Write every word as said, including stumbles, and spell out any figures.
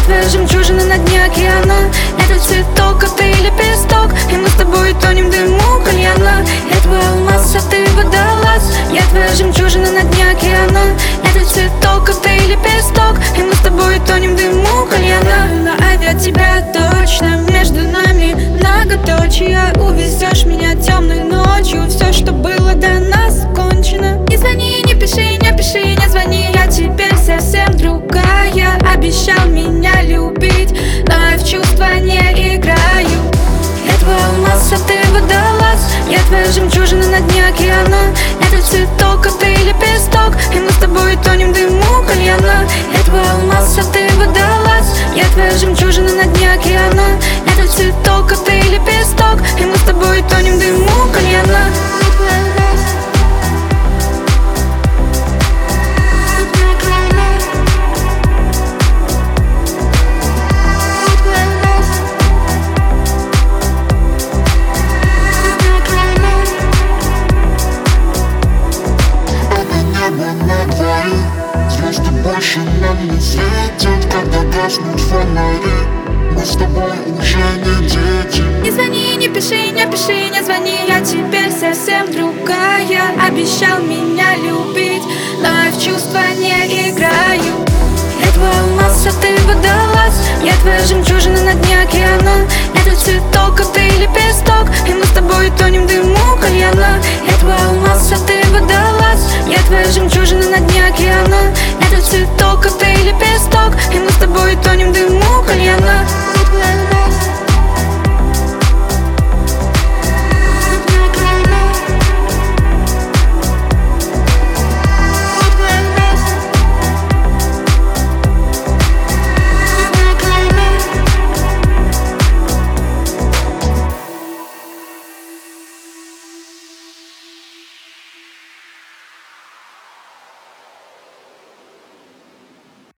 твоя жемчужина на дне океана. Это цветок, а ты лепесток, и мы с тобой тонем в дыму кальяна. Я твой алмаз, а ты водолаз. Я твоя жемчужина на дне океана. Это цветок, а ты лепесток, и мы с тобой тонем в дыму кальяна. На авиа тебя точно, между нами многоточие. Увезешь меня темной ночью, все, что было до нас, кончено. Не звони, не пиши, не пиши, не звони. Я теперь совсем другая. Обещал меня любить, но я в чувства не играю. Я твой алмаз, а ты водолаз. Я твоя жемчужина на дне океана. Это цветок, а ты лепесток, и мы с тобой тонем в дыму кальяна. Я твой алмаз, а ты водолаз. Я твоя жемчужина на дне океана. Это цветок, а ты лепесток, и мы с тобой тонем в дыму кальяна. Звезды больше нам не светят, когда гаснут фонари. Мы с тобой уже не дети. Не звони, не пиши, не пиши, не звони. Я теперь совсем другая. Обещал меня любить, но я в чувства не играю. Я твой алмаз, а ты водолаз. Я твоя жемчужина на дне океана. Это цветок, а ты лепесток, и мы с тобой тонем в дыму кальяна. Я твой алмаз, а ты водолаз. Я твоя жемчужина на дне океана. Это цветок, а ты лепесток, и мы с тобой тонем в дыму кальяна.